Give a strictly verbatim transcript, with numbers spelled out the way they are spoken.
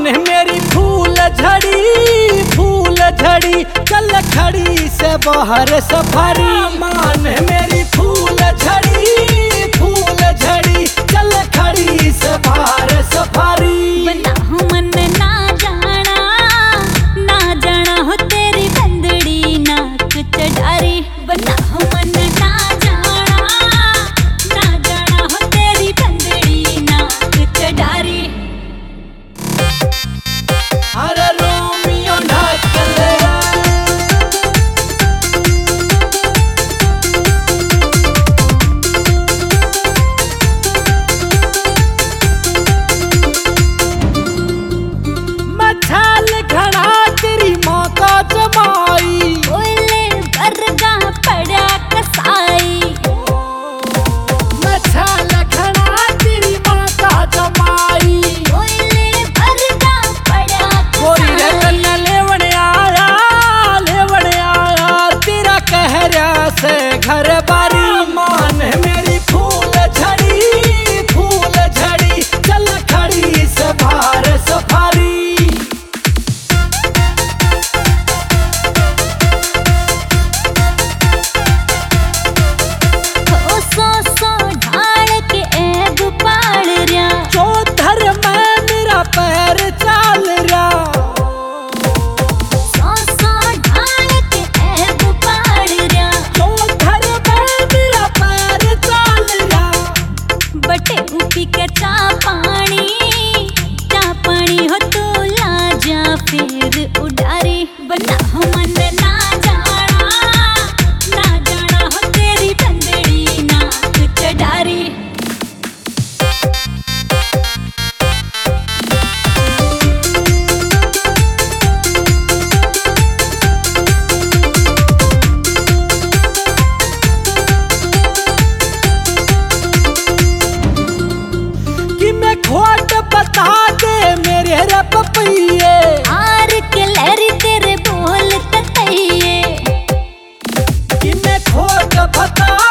मान मेरी फूल झड़ी फूल झड़ी चल खड़ी से बाहर सफारी। मान मेरी फूल झड़ी फूल झड़ी चल खड़ी से बाहर सफारी। बना हूँ मन ना जाना ना जाना हो तेरी बंदड़ी नाक चढ़ारी। बना हूँ मन ना जाना ना जाना हो तेरी बंदड़ी नाक चढ़ारी। अरे रोमियो ढाकले मछाल घड़ा तेरी माँ का जमाई। ओले बरगा पड़ा कसाई। मछाल घड़ा तेरी माँ का जमाई। ओले बरगा पड़ा कोई रे कसाई। कन्या लेवने आया लेवने आया तेरा कहरा से घर बारी। मान मेरी फूल झड़ी फूल झड़ी चल खड़ी से बाहर सफारी। ओ सो सो ढाल के ऐब पाड़ रया। चौधर में मेरा पैर चाल रहा। सो सो ढाल के ऐब पाड़ रया। चौधर में मेरा पैर चाल रहा। बटे उपी के चा पानी चा पानी हो तो लाजा फिर उडारी। बना हो मन ना जाना ना जाना हो तेरी बंदड़ी नाक चढ़ारी। कि मैं खोट बता दे मेरे रे पपैये। आर के लहरी तेरे बोल ततैये। कि मैं खोट बता